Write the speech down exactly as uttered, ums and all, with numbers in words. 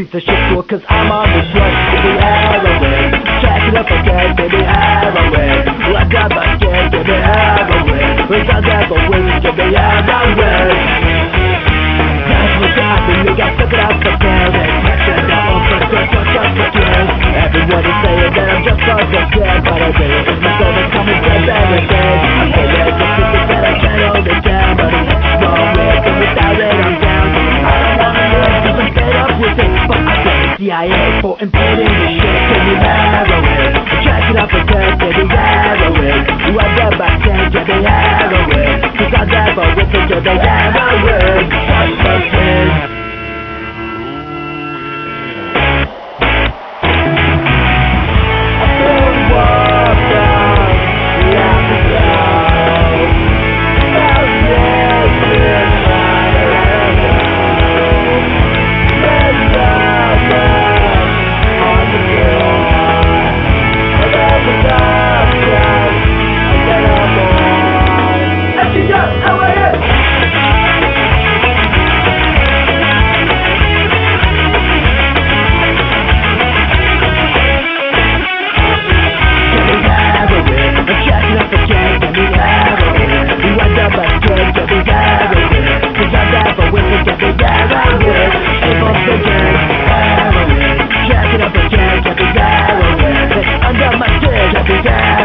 piece of shit for, cause I'm on this one. Baby, heroin, jack it up again, baby, heroin. Like up again, baby, heroin. With all that but wings, baby, heroin. That's what I think, you got stuck it out for parents. Pressure the open, just just for kids. Everyone is saying that I'm just so scared, but I did it. It's my soul that's coming from everything. I say there's a secret that I can't hold it down, but it's wrong with and without it, I'm down. I don't wanna live, cause I'm fed up with it. But I got the C I A for importing this shit. Can you heroin? Jack it up again, baby, heroin. What the back end, baby, heroin. Cause I never with it, baby, heroin. What's the thing? Jack it up again, get me heroin. It's under my skin, get me heroin.